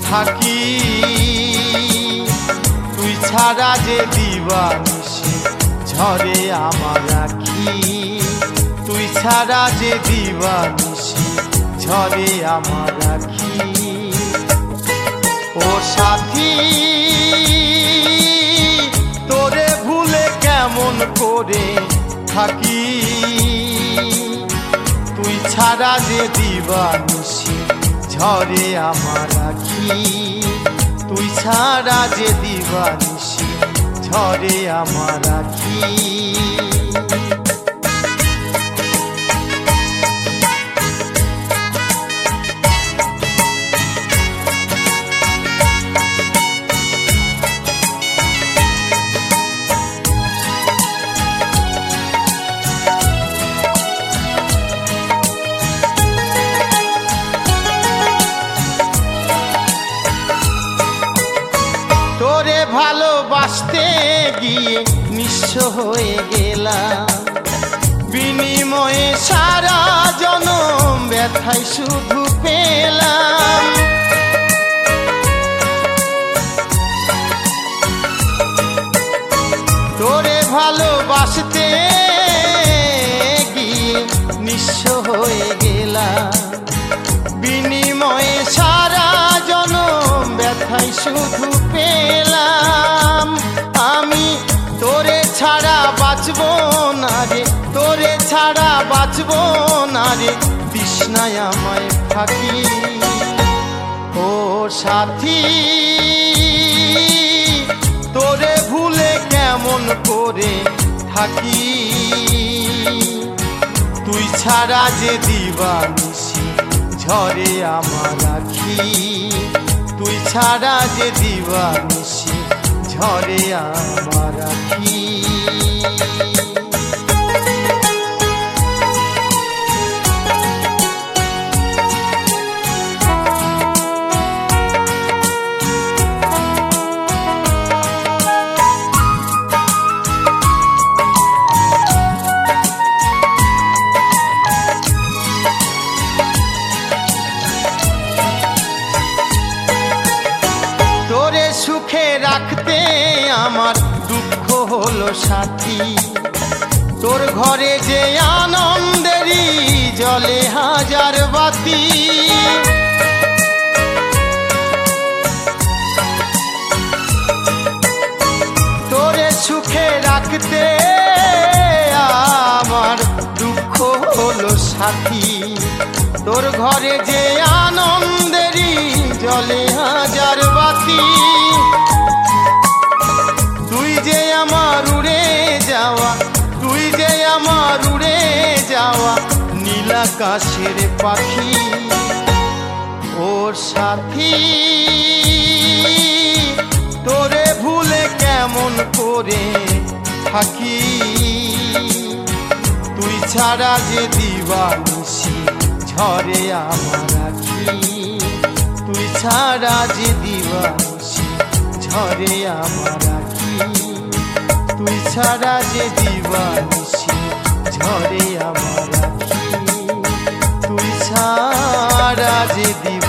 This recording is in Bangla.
থাকি, তুই ছাড়া যে দিবানিশি ঝরে আমার আখি, তুই ছাড়া যে দিবানিশি ঝরে আমার আখি। ও সাথী তোরে ভুলে কেমন করে থাকি, তুই ছাড়া যে দিবানিশি ঝরে আমার আখি, তুই ছাড়া যে দিবানিশি ঝরে আমার আখি। তোরে ভালোবাসতে গিয়ে নিঃস্ব হয়ে গেলাম, বিনিময়ে সারা জনম ব্যথায় শুধু পেলাম। তোরে ভালোবাসতে গিয়ে নিঃস্ব হয়ে গেলাম, বিনিময়ে সারা জনম ব্যথায় শুধু পেলাম। আমি তোরে ছাড়া বাঁচব না রে, তোরে ছাড়া বাঁচব না রে, তৃষ্ণায় আমায় ফাঁকি। ও সাথী তোরে ভুলে কেমন করে থাকি, তুই ছাড়া যে দিবানিশি ঝরে আমার আখি, তুই ছাড়া যে দিবানিশি ঝরে আমার আখি। সুখে রাখতে আমার দুঃখ হলো সাথী, তোর ঘরে যে আনন্দেরই জ্বলে হাজার বাতি। তোরে সুখে রাখতে আমার দুঃখ হলো সাথী, তোর ঘরে যে আনন্দেরই জ্বলে হাজার বাতি। তুই যে আমার উড়ে যাওয়া, তুই যে আমার উড়ে যাওয়া নীল আকাশের পাখি। ওর সাথী তোরে ভুলে কেমন করে থাকি, তুই ছাড়া যে দিবানিশি ঝরে আমার আখি, তুই ছাড়া যে দিবানিশি ঝরে আমার আখি, তুই ছাড়া যে দিবানিশি ঝরে আমার আখি, তুই ছাড়া যে দিবানিশি